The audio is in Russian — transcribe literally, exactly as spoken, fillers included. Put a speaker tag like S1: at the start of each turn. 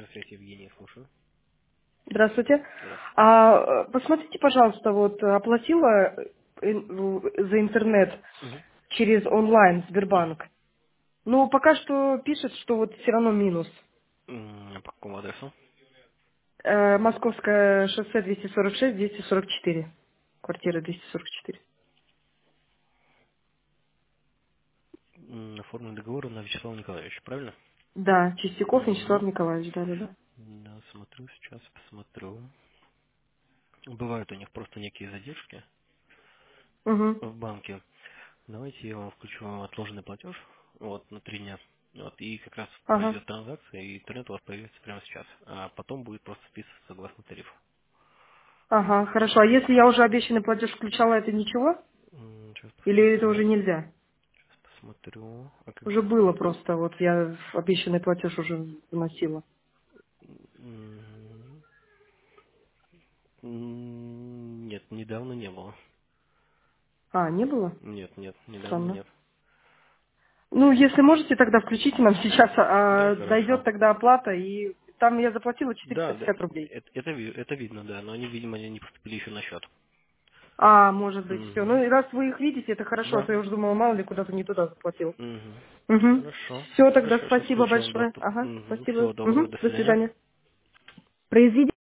S1: Здравствуйте, Евгений, слушаю.
S2: Здравствуйте.
S1: Здравствуйте.
S2: А, э, посмотрите, пожалуйста, вот э, оплатила э, ин- за интернет
S1: Мгм.
S2: через онлайн
S1: Мгм.
S2: Сбербанк. Ну, пока что пишет, что вот все равно минус.
S1: М, По какому адресу?
S2: Э, Московское шоссе двести сорок шесть, двести сорок четыре. Квартира двести сорок четыре.
S1: М, Оформлен договор на Вячеслава Николаевича, правильно?
S2: Да, Чистяков Вячеслав
S1: Угу.
S2: Николаевич, да, да, да.
S1: Да, смотрю, сейчас посмотрю. Бывают у них просто некие задержки
S2: Угу.
S1: в банке. Давайте я вам включу отложенный платеж вот, на три дня. Вот, и как раз
S2: Ага.
S1: пройдет транзакция, и интернет у вас появится прямо сейчас. А потом будет просто списываться согласно тарифу.
S2: Ага, хорошо. А если я уже обещанный платеж включала, это ничего?
S1: М, Сейчас
S2: Или это
S1: посмотрю.
S2: уже нельзя?
S1: Сейчас посмотрю. А как...
S2: Уже было просто, вот я обещанный платеж уже вносила.
S1: м, м, Нет, недавно не было.
S2: А, не было?
S1: Нет, нет, недавно
S2: Странно.
S1: нет.
S2: Ну, если можете, тогда включите нам сейчас,
S1: Да,
S2: а,
S1: хорошо.
S2: дойдет тогда оплата, и там я заплатила
S1: Да,
S2: четыреста
S1: да,
S2: пятьдесят рублей.
S1: это, это, ви- это видно, да, но они, видимо, не поступили еще на счет.
S2: А, может быть, все.
S1: Угу.
S2: Ну, и раз вы их видите, это хорошо, а
S1: Да.
S2: то я уже думала, мало ли, куда-то не туда заплатил.
S1: Угу.
S2: Угу.
S1: Хорошо.
S2: Все, тогда
S1: Хорошо, сейчас
S2: спасибо
S1: включу вам
S2: большое.
S1: доступ.
S2: Ага,
S1: Угу.
S2: спасибо.
S1: Всего доброго,
S2: Угу.
S1: до
S2: До
S1: свидания.
S2: свидания. Произведите.